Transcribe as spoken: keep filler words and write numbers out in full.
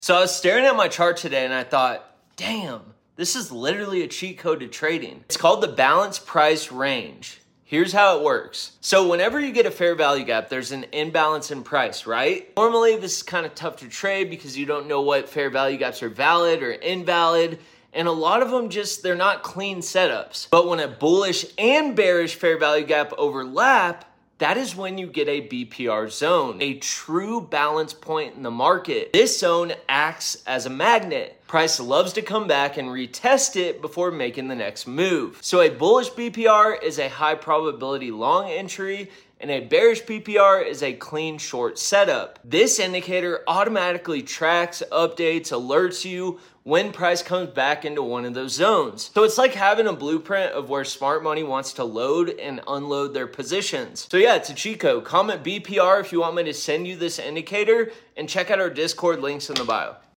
So I was staring at my chart today and I thought, damn, this is literally a cheat code to trading. It's called the balanced price range. Here's how it works. So whenever you get a fair value gap, there's an imbalance in price, right? Normally this is kind of tough to trade because you don't know what fair value gaps are valid or invalid. And a lot of them just, they're not clean setups. But when a bullish and bearish fair value gap overlap, that is when you get a B P R zone, a true balance point in the market. This zone acts as a magnet. Price loves to come back and retest it before making the next move. So a bullish B P R is a high probability long entry, and a bearish B P R is a clean short setup. This indicator automatically tracks, updates, alerts you when price comes back into one of those zones. So it's like having a blueprint of where smart money wants to load and unload their positions. So yeah, it's a cheat code. Comment B P R if you want me to send you this indicator, and check out our Discord, links in the bio.